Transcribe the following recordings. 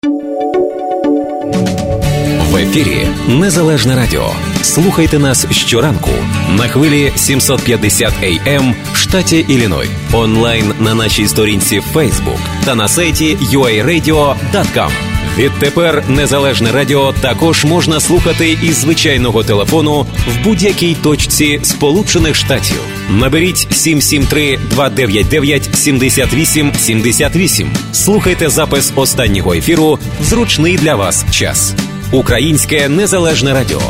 В ефірі Незалежне Радіо. Слухайте нас щоранку на хвилі 750 AM в штаті Ілліной, онлайн на нашій сторінці в Facebook та на сайті uaradio.com. Відтепер Незалежне Радіо також можна слухати із звичайного телефону в будь-якій точці Сполучених Штатів. Наберіть 773-299-78-78. Слухайте запис останнього ефіру в зручний для вас час. Українське Незалежне Радіо.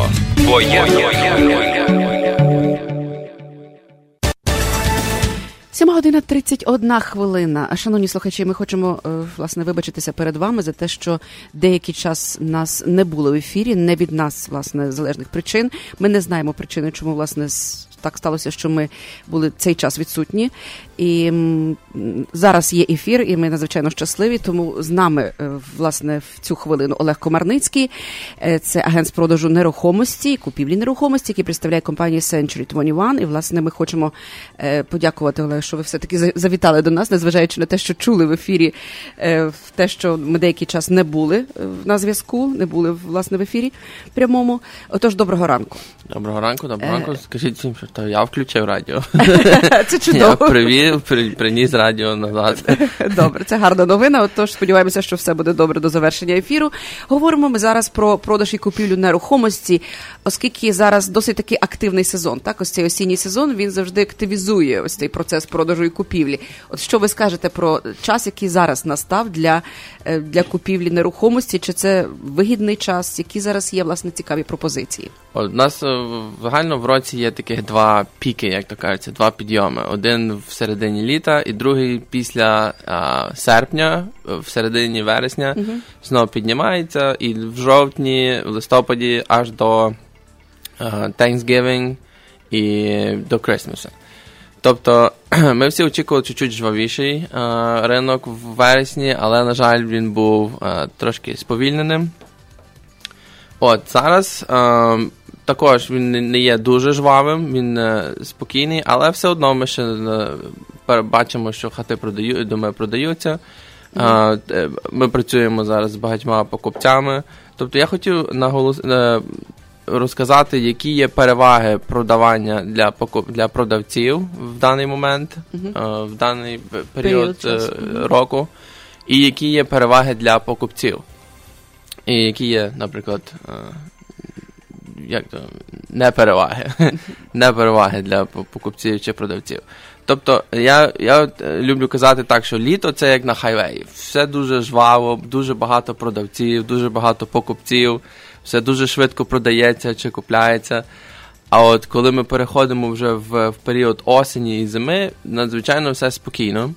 Година 31 хвилина. Шановні слухачі, ми хочемо, власне, вибачитися перед вами за те, що деякий час нас не було в ефірі, не від нас, власне, залежних причин. Ми не знаємо причини, чому, власне, так сталося, що ми були цей час відсутні. І зараз є ефір, і ми надзвичайно щасливі, тому з нами, власне, в цю хвилину Олег Комарницький. Це агент з продажу нерухомості, купівлі нерухомості, який представляє компанію Century 21. І, власне, ми хочемо подякувати, Олег, що ви все-таки завітали до нас, незважаючи на те, що чули в ефірі те, що ми деякий час не були на зв'язку, не були, власне, в ефірі прямому. Отож, доброго ранку. Доброго ранку. Скажіть всім, що я включив радіо. Це чудово. Я приніс радіо назад. Добре, це гарна новина. Отож, сподіваємося, що все буде добре до завершення ефіру. Говоримо ми зараз про продаж і купівлю нерухомості, оскільки зараз досить такий активний сезон. Так, ось цей осінній сезон, він завжди активізує ось цей процес продажу і купівлі. От що ви скажете про час, який зараз настав для купівлі нерухомості? Чи це вигідний час? Які зараз є, власне, цікаві пропозиції? У нас загально в році є таких два піки, як то кажеться, два підйоми. Один в середині літа і другий після серпня, в середині вересня, знову піднімається, і в жовтні, в листопаді аж до Thanksgiving і до Крисмаса. Тобто ми всі очікували чуть-чуть жвавіший ринок в вересні, але, на жаль, він був трошки сповільненим. От, зараз також він не є дуже жвавим, він спокійний, але все одно ми ще бачимо, що хати продаються. Ми працюємо зараз з багатьма покупцями. Тобто я хотів розказати, які є переваги продавання для продавців в даний момент, в даний період року, і які є переваги для покупців. І які є, наприклад, непереваги для покупців чи продавців. Тобто, я люблю казати так, що літо – це як на хайвеї. Все дуже жваво, дуже багато продавців, дуже багато покупців, все дуже швидко продається чи купляється. А от коли ми переходимо вже в період осені і зими, надзвичайно все спокійно.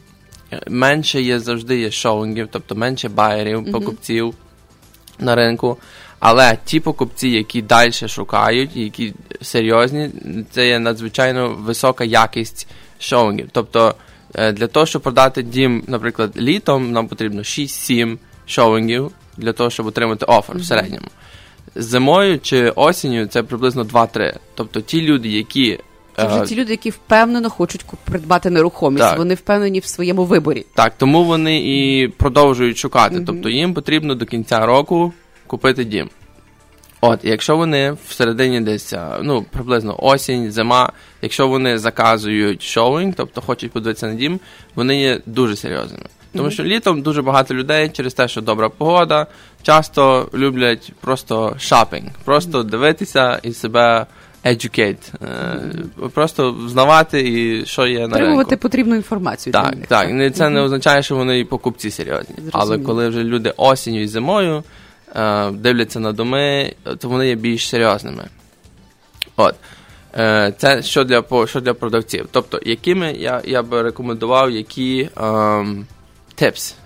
Менше завжди є шоуінгів, тобто менше байерів, покупців на ринку. Але ті покупці, які далі шукають, які серйозні, це є надзвичайно висока якість шоуінгів. Тобто для того, щоб продати дім, наприклад, літом, нам потрібно 6-7 шоуінгів для того, щоб отримати офер в середньому. Зимою чи осінню це приблизно 2-3. Тобто ті люди, які... Це вже ті люди, які впевнено хочуть придбати нерухомість. Так. Вони впевнені в своєму виборі. Так, тому вони і продовжують шукати. Тобто їм потрібно до кінця року купити дім. От, якщо вони всередині десь, приблизно осінь, зима, якщо вони заказують шоуінг, тобто хочуть подивитися на дім, вони є дуже серйозними. Тому що літом дуже багато людей через те, що добра погода, часто люблять просто шопінг, просто дивитися і себе educate, просто знавати, і що є на ринку. Отримувати потрібну інформацію. Так. Це не означає, що вони і покупці серйозні. Але коли вже люди осінню і зимою дивляться на доми, то вони є більш серйозними. От. Це що для продавців. Тобто, якими я би рекомендував, які tips,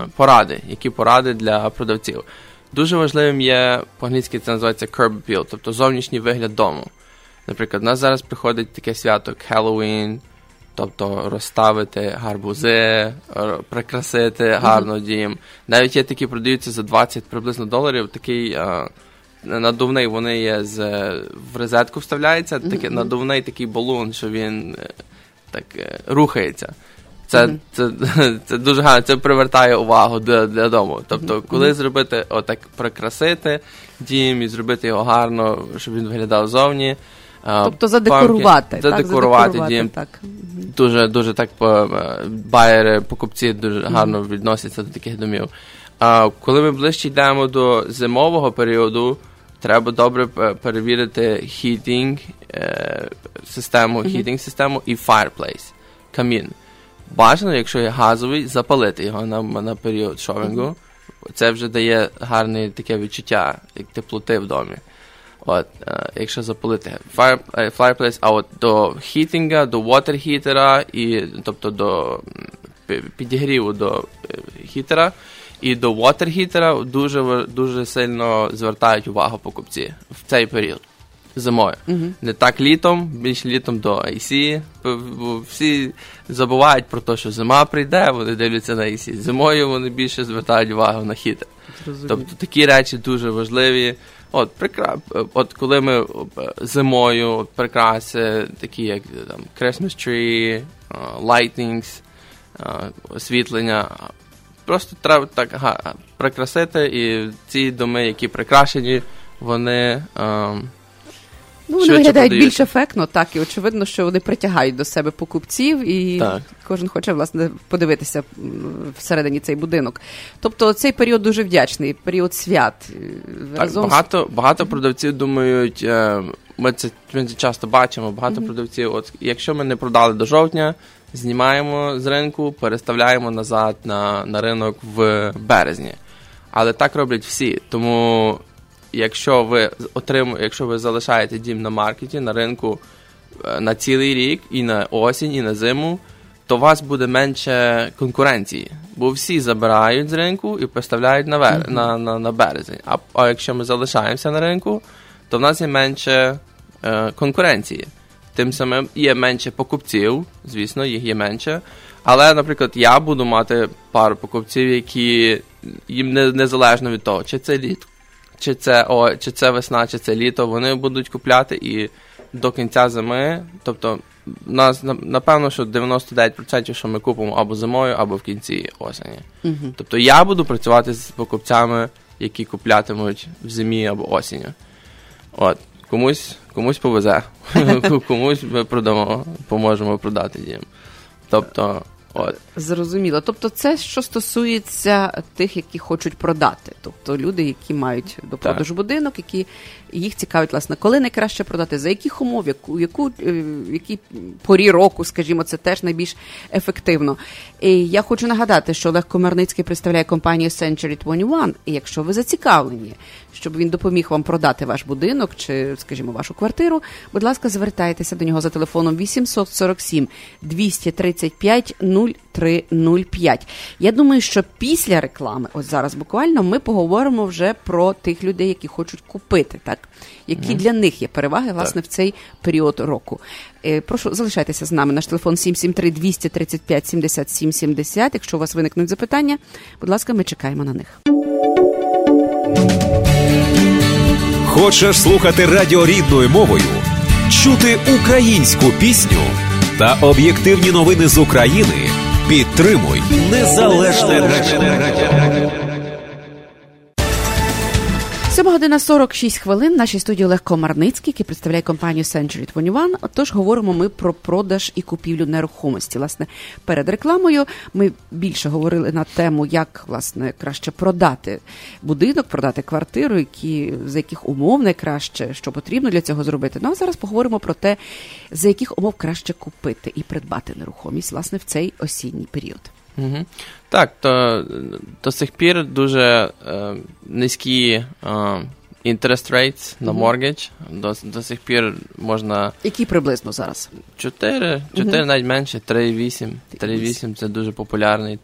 які поради для продавців. Дуже важливим є, по-англійськи це називається curb appeal, тобто зовнішній вигляд дому. Наприклад, у нас зараз приходить таке свято, як Halloween, тобто розставити гарбузи, прикрасити гарно дім. Навіть є такі, продаються за $20 приблизно, такий надувний, вони є в розетку вставляється, надувний такий балун, що він так рухається. Це дуже гарно, це привертає увагу для дому. Тобто, коли зробити, отак прикрасити дім і зробити його гарно, щоб він виглядав зовні. Тобто задекорувати. Задекорувати дім. Так. Дуже так байери, покупці дуже гарно відносяться до таких домів. Коли ми ближче йдемо до зимового періоду, треба добре перевірити heating систему і fireplace, камін. Бажано, якщо є газовий, запалити його на період шовінгу. Це вже дає гарне таке відчуття, як теплоти в домі. Якщо запалити fireplace, а от до хітінга, до water-хітера, тобто до підігріву до хітера, і до water-хітера дуже сильно звертають увагу покупці в цей період. Зимою. Не так літом, більше літом до AC. Всі забувають про те, що зима прийде, вони дивляться на AC. Зимою вони більше звертають увагу на хітер. Тобто такі речі дуже важливі. От коли ми зимою прикраси, такі як там, Christmas tree, lightnings, освітлення, просто треба так прикрасити, і ці доми, які прикрашені, вони вони виглядають більш ефектно, так, і очевидно, що вони притягають до себе покупців, і кожен хоче, власне, подивитися всередині цей будинок. Тобто цей період дуже вдячний, період свят. Так, багато продавців думають, ми це часто бачимо, багато продавців, от якщо ми не продали до жовтня, знімаємо з ринку, переставляємо назад на ринок в березні. Але так роблять всі, тому якщо ви залишаєте дім на маркеті, на ринку на цілий рік, і на осінь, і на зиму, то у вас буде менше конкуренції. Бо всі забирають з ринку і поставляють на березень. А якщо ми залишаємося на ринку, то в нас є менше конкуренції. Тим самим є менше покупців, звісно, їх є менше. Але, наприклад, я буду мати пару покупців, які їм незалежно від того, чи це літо, чи це весна, чи це літо, вони будуть купляти і до кінця зими, тобто у нас, напевно, що 99%, що ми купимо або зимою, або в кінці осені. Тобто я буду працювати з покупцями, які куплятимуть в зимі або осінню. Комусь повезе, комусь ми поможемо продати дім. Тобто, Зрозуміло. Тобто це, що стосується тих, які хочуть продати. Тобто люди, які мають до продажу будинок, які їх цікавить, власне, коли найкраще продати, за яких умов, які порі року, скажімо, це теж найбільш ефективно. І я хочу нагадати, що Олег Комарницький представляє компанію Century 21, і якщо ви зацікавлені, щоб він допоміг вам продати ваш будинок чи, скажімо, вашу квартиру, будь ласка, звертайтеся до нього за телефоном 847 235 0305. Я думаю, що після реклами, ось зараз буквально, ми поговоримо вже про тих людей, які хочуть купити, так? Які для них є переваги, власне, в цей період року. Прошу, залишайтеся з нами. Наш телефон 773-235-77-70. Якщо у вас виникнуть запитання, будь ласка, ми чекаємо на них. Хочеш слухати радіо рідною мовою? Чути українську пісню та об'єктивні новини з України? Підтримуй Незалежне радіо. 7:46. В нашій студії Олег Комарницький, який представляє компанію Century 21. Отож, говоримо ми про продаж і купівлю нерухомості. Власне, перед рекламою ми більше говорили на тему, як, власне, краще продати будинок, продати квартиру, за яких умов найкраще, що потрібно для цього зробити. Ну, а зараз поговоримо про те, за яких умов краще купити і придбати нерухомість, власне, в цей осінній період. Так, то до сих пір дуже низькі interest rates на mortgage. До сих пір можна... Які приблизно зараз? 4 навіть менше, 3,8. 3,8 це дуже популярний,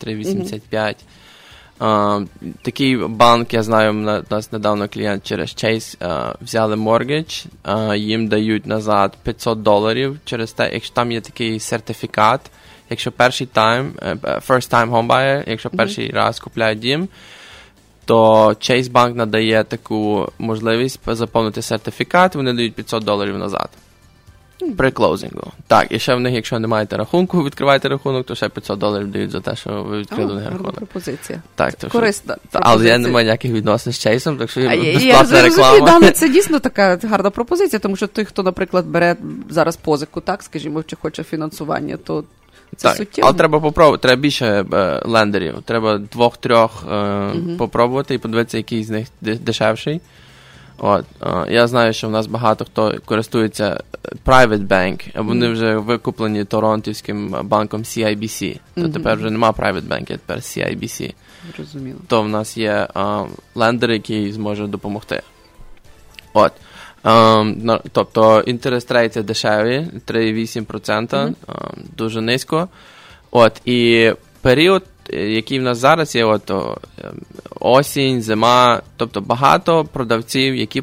3,85. Такий банк, я знаю, у нас недавно клієнт через Chase взяли mortgage, їм дають назад $500 через те, якщо там є такий сертифікат. Якщо first time home buyer, якщо перший раз купляють дім, то Chase Bank надає таку можливість заповнити сертифікат, вони дають $500 назад. При клоузингу. Так, і ще в них, якщо не маєте рахунку, відкриваєте рахунок, то ще $500 дають за те, що ви відкрили них рахунок. Пропозиція. Так, то корисна пропозиція. Але я не маю ніяких відносин з Чейсом, так що безплатна реклама. Я це дійсно така гарна пропозиція, тому що той, хто, наприклад, бере зараз позику, так, скажімо, чи хоче фінансування, то це так, суттєво. Але треба попробувати, треба більше лендерів. Треба 2-3 попробувати і подивитися, який з них дешевший. От, я знаю, що в нас багато хто користується Private Bank, а вони вже викуплені торонтівським банком CIBC. То тепер вже нема Private Bank, а тепер CIBC. Розуміло. То в нас є лендер, який зможе допомогти. От. Тобто, інтерест рейти дешеві, 3,8%, дуже низько. От, і період, який в нас зараз є, от, осінь, зима, тобто багато продавців, які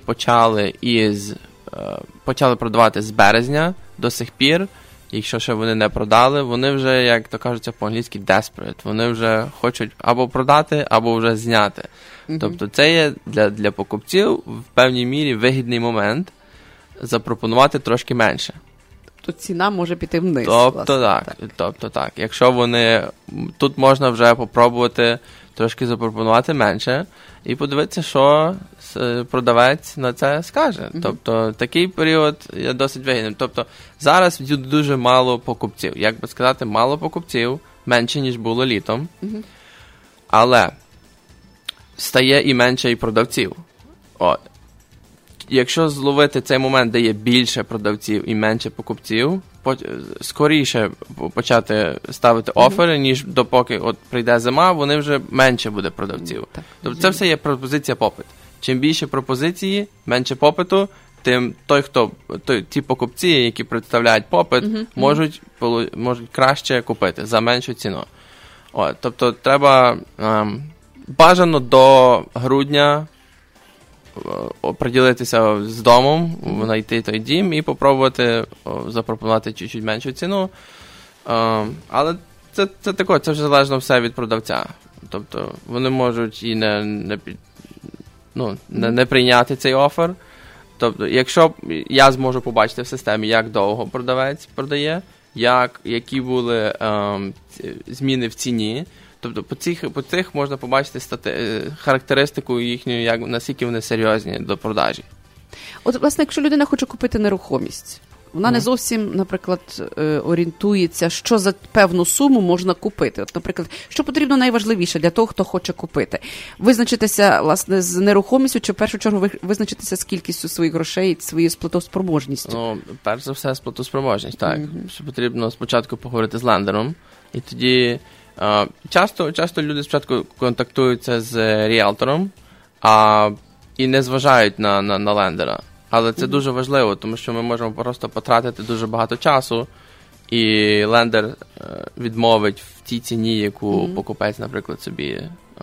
почали продавати з березня до сих пір, якщо ще вони не продали, вони вже, як то кажуться по-англійськи, desperate, вони вже хочуть або продати, або вже зняти. Тобто це є для покупців в певній мірі вигідний момент запропонувати трошки менше. Тобто ціна може піти вниз. Тобто так. Якщо вони... Тут можна вже попробувати трошки запропонувати менше і подивитися, що продавець на це скаже. Тобто такий період є досить вигідним. Тобто зараз дуже мало покупців. Як би сказати, мало покупців, менше, ніж було літом. Але стає і менше і продавців. От. Якщо зловити цей момент, де є більше продавців і менше покупців, скоріше почати ставити офери, ніж допоки от прийде зима, вони вже менше буде продавців. Тобто це все є пропозиція попит. Чим більше пропозиції, менше попиту, тим ті покупці, які представляють попит, можуть краще купити за меншу ціну. От, тобто треба бажано до грудня приділитися з домом, знайти той дім і попробувати запропонувати чуть-чуть меншу ціну. Але це таке, це вже залежно все від продавця. Тобто вони можуть і не прийняти цей офер. Тобто, якщо я зможу побачити в системі, як довго продавець продає, які були зміни в ціні, тобто по цих можна побачити характеристику їхню, наскільки вони серйозні до продажі. От, власне, якщо людина хоче купити нерухомість, вона не зовсім, наприклад, орієнтується, що за певну суму можна купити. От, наприклад, що потрібно найважливіше для того, хто хоче купити? Визначитися, власне, з нерухомістю, чи в першу чергу визначитися з кількістю своїх грошей, своєю сплатоспроможністю? Ну, перш за все, сплатоспроможність, так. Що потрібно спочатку поговорити з лендером, і тоді часто люди спочатку контактуються з ріелтором, і не зважають на лендера. Але це дуже важливо, тому що ми можемо просто потратити дуже багато часу, і лендер відмовить в тій ціні, яку покупець, наприклад, собі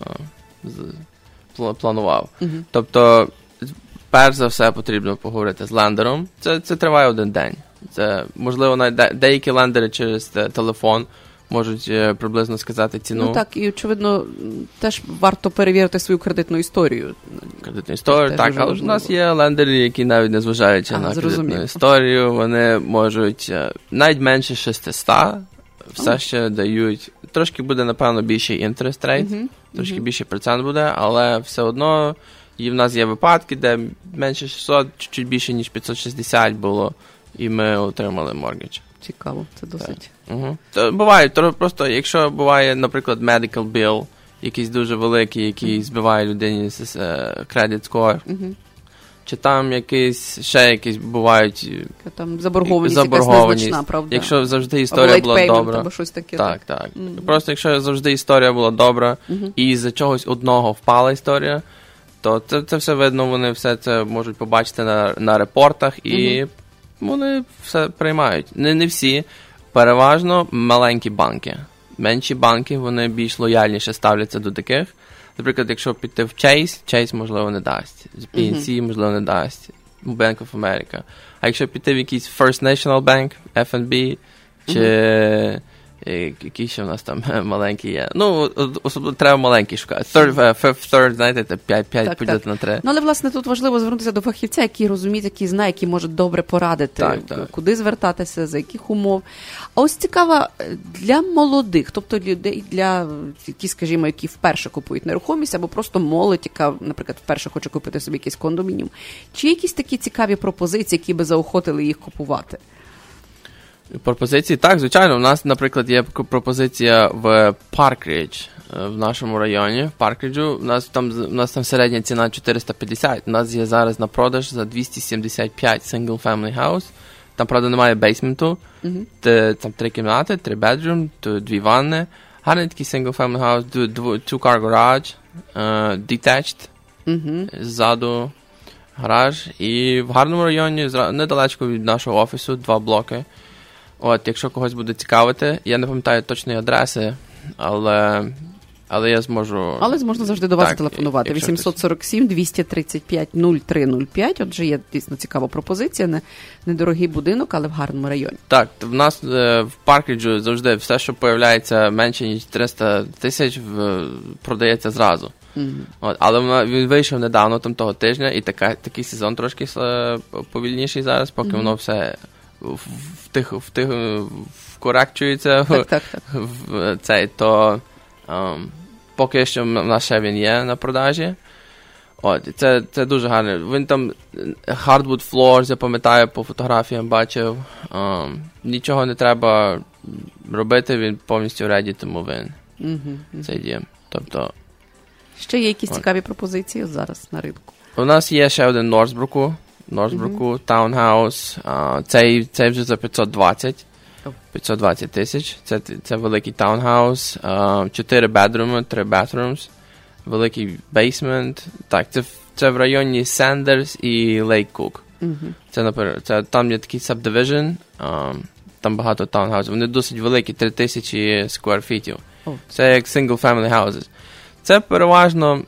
планував. Тобто, перш за все, потрібно поговорити з лендером. Це триває один день. Це, можливо, навіть деякі лендери через телефон можуть приблизно сказати ціну. Ну так, і, очевидно, теж варто перевірити свою кредитну історію. Кредитну історію, так, але в нас є лендери, які навіть не зважаючи на кредитну історію, вони можуть навіть менше 600, все ще дають, трошки буде, напевно, більший interest rate, трошки більший процент буде, але все одно, і в нас є випадки, де менше 600, чуть більше, ніж 560 було, і ми отримали mortgage. Цікаво, це досить. Буває, просто якщо буває, наприклад, medical bill, якийсь дуже великий, який збиває людині з credit score, чи там якісь бувають там заборгованість якась незначна, правда? Якщо завжди історія була добра. Або щось таке. Так. Просто якщо завжди історія була добра, і з чогось одного впала історія, то це все видно, вони все це можуть побачити на репортах, і вони все приймають. Не всі. Переважно маленькі банки. Менші банки, вони більш лояльніше ставляться до таких. Наприклад, якщо піти в Chase, можливо, не дасть. PNC, можливо, не дасть. Bank of America. А якщо піти в якийсь First National Bank, FNB, чи Які ще в нас там маленькі є. Ну, особливо треба маленькі шукати. Third, знаєте, це 5 поділити на 3. Ну, але, власне, тут важливо звернутися до фахівця, який розуміє, який знає, який може добре порадити, куди звертатися, за яких умов. А ось цікаво, для молодих, тобто людей, які, скажімо, які вперше купують нерухомість, або просто молодь, яка, наприклад, вперше хоче купити собі якийсь кондомініум. Чи є якісь такі цікаві пропозиції, які би заохотили їх купувати? Пропозиції? Так, звичайно. У нас, наприклад, є пропозиція в Паркридж, в нашому районі. В Паркриджу. У нас там середня ціна 450. У нас є зараз на продаж за 275 single family house. Там, правда, немає бейсменту. Там 3 кімнати, 3 bedroom, 2 ванни. Гарний такий single family house, 2-car garage, detached, ззаду гараж. І в гарному районі, недалечко від нашого офісу, 2 блоки. От, якщо когось буде цікавити, я не пам'ятаю точної адреси, але я зможу... Але можна завжди до вас телефонувати. 847-235-0305. Отже, є дійсно цікава пропозиція. Недорогий будинок, але в гарному районі. Так, в нас в Паркриджу завжди все, що появляється менше, ніж 300 тисяч, продається зразу. От, але він вийшов недавно, там того тижня, і такий сезон трошки повільніший зараз, поки воно все... вкорекчується в цей, то поки що в нас ще він є на продажі. От, це дуже гарно. Він там hardwood floors, я пам'ятаю, по фотографіям бачив. Нічого не треба робити, він повністю ready to move in. Цей дім. Тобто... Ще є якісь цікаві пропозиції зараз на ринку? У нас є ще один Норсбруку, таунхаус. Цей вже за 520 тисяч. Це великий таунхаус. 4 bedroom, 3 bathrooms. Великий бейсмент. Так, це в районі Сендерс і Лейк Кук. Там є такий subdivision. Там багато таунхаусів. Вони досить великі, 3000 square feet. Це як single family houses. Це переважно...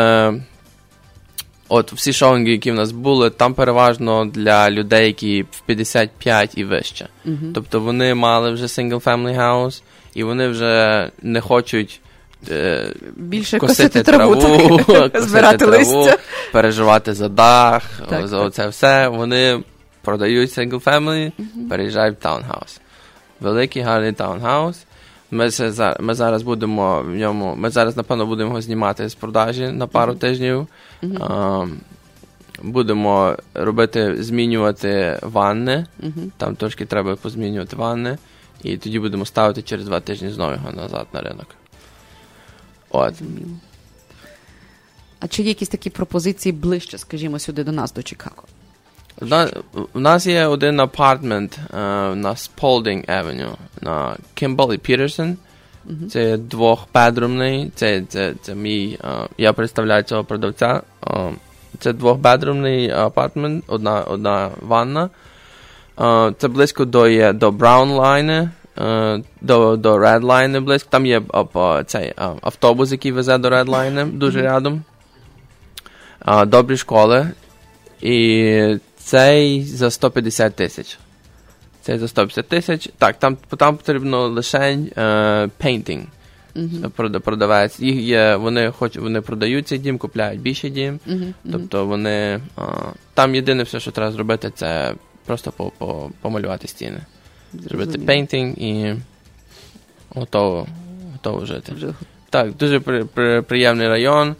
От всі шоуінги, які в нас були, там переважно для людей, які в 55 і вище. Тобто вони мали вже single family house, і вони вже не хочуть більше косити траву, збирати листя, переживати за дах, за оце все. Вони продають single family, переїжджають в таунхаус. Великий, гарний таунхаус. Ми зараз будемо в ньому, напевно, будемо його знімати з продажі на пару тижнів. Будемо змінювати ванни. Там трошки треба позмінювати ванни. І тоді будемо ставити через 2 тижні знову його назад на ринок. От. А чи є якісь такі пропозиції ближче, скажімо, сюди до нас, до Чикаго? У нас є один апартмент на Spalding Avenue, на Kimball і Peterson. Це 2-bedroomний. Це мій, я представляю цього продавця. Це 2-bedroomний апартмент, одна ванна. Це близько до Brown Line, до Red Line близько. Там є цей автобус, який везе до Red Line, дуже рядом. Добрі школи. І цей за 150 тисяч. Цей за 150 тисяч. Так, там потрібно лише painting. Продавець. Вони продають цей дім, купляють більший дім. Тобто вони... Там єдине все, що треба зробити, це просто помалювати стіни. Зробити painting і готово жити. Так, дуже приємний район.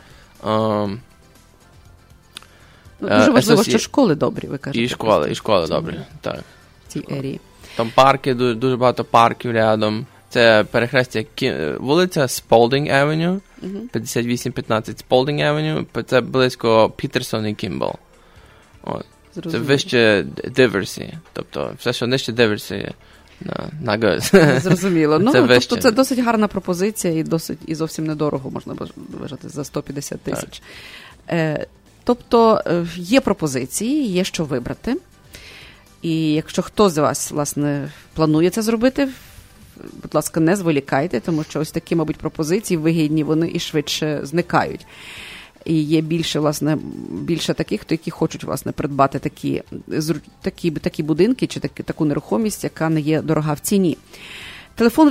Дуже важливо, що школи добрі, ви кажете. І школи добрі, так. В цій ерії. Там парки, дуже багато парків рядом. Це перехрестя вулиця Spalding Avenue, 5815 Spalding Avenue, це близько Пітерсон і Кімбл. Це вище Диверсі, тобто все, що нижче Диверсі, на good. Зрозуміло. Тобто це досить гарна пропозиція і зовсім недорого можна вважати за 150 тисяч. Тобто є пропозиції, є що вибрати. І якщо хто з вас, власне, планує це зробити, будь ласка, не зволікайте, тому що ось такі, мабуть, пропозиції вигідні, вони і швидше зникають. І є більше таких, які хочуть, власне, придбати такі будинки чи таку нерухомість, яка не є дорога в ціні. Телефон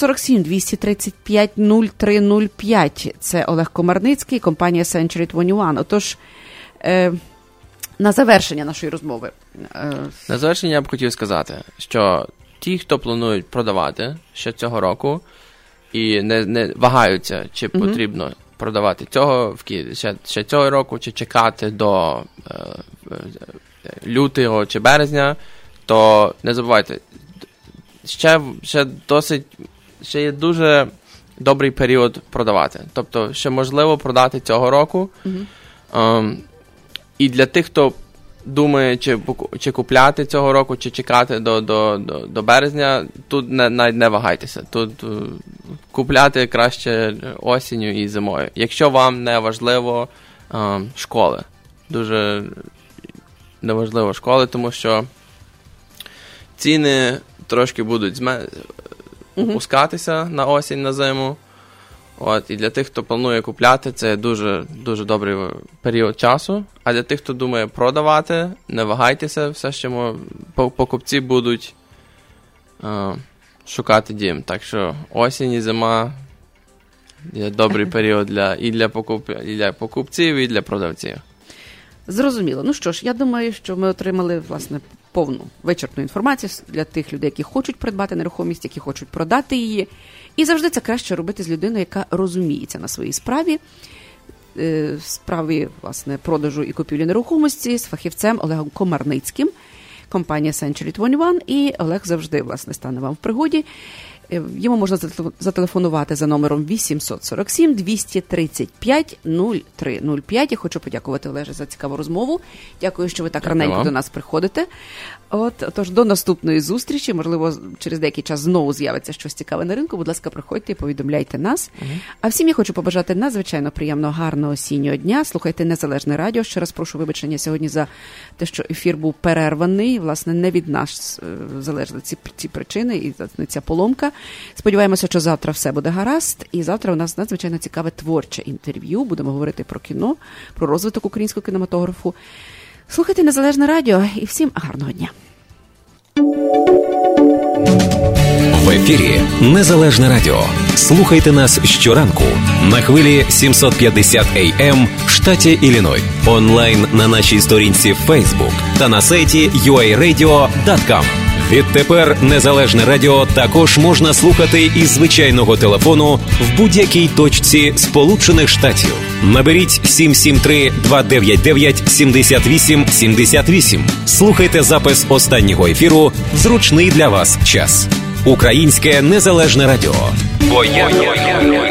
847-235-0305. Це Олег Комарницький, компанія Century 21. Отож, на завершення нашої розмови. На завершення я б хотів сказати, що ті, хто планують продавати ще цього року і не вагаються, чи потрібно продавати ще цього року, чи чекати до лютого чи березня, то не забувайте, ще є дуже добрий період продавати. Тобто, ще можливо продати цього року. І для тих, хто думає, чи купляти цього року, чи чекати до березня, тут навіть не вагайтеся. Тут купляти краще осінню і зимою. Якщо вам не важливо школи. Дуже неважливо школи, тому що ціни трошки будуть опускатися на осінь, на зиму. І для тих, хто планує купляти, це дуже, дуже добрий період часу. А для тих, хто думає продавати, не вагайтеся, все ще покупці будуть шукати дім. Так що осінь і зима є добрий період і для покупців, і для продавців. Зрозуміло. Ну що ж, я думаю, що ми отримали, власне, повну, вичерпну інформацію для тих людей, які хочуть придбати нерухомість, які хочуть продати її. І завжди це краще робити з людиною, яка розуміється на своїй справі, власне, продажу і купівлі нерухомості, з фахівцем Олегом Комарницьким, компанія Century 21, і Олег завжди, власне, стане вам в пригоді. Йому можна зателефонувати за номером 847-235-0305. Я хочу подякувати, Олеже, за цікаву розмову. Дякую, що ви так раненько до нас приходите. Тож, до наступної зустрічі. Можливо, через деякий час знову з'явиться щось цікаве на ринку. Будь ласка, приходьте і повідомляйте нас. А всім я хочу побажати надзвичайно приємного, гарного осіннього дня. Слухайте Незалежне радіо. Ще раз прошу вибачення сьогодні за те, що ефір був перерваний. Власне, не від нас залежали ці причини і ця поломка. Сподіваємося, що завтра все буде гаразд. І завтра у нас надзвичайно цікаве творче інтерв'ю. Будемо говорити про кіно, про розвиток українського кінематографу. Слухайте Незалежне радіо і всім гарного дня. В ефірі Незалежне радіо. Слухайте нас щоранку на хвилі 750 AM в штаті Ілліной. Онлайн на нашій сторінці Facebook та на сайті uaradio.com. Відтепер Незалежне радіо також можна слухати із звичайного телефону в будь-якій точці Сполучених Штатів. Наберіть 773-299-78-78. Слухайте запис останнього ефіру в зручний для вас час. Українське Незалежне радіо. Бо я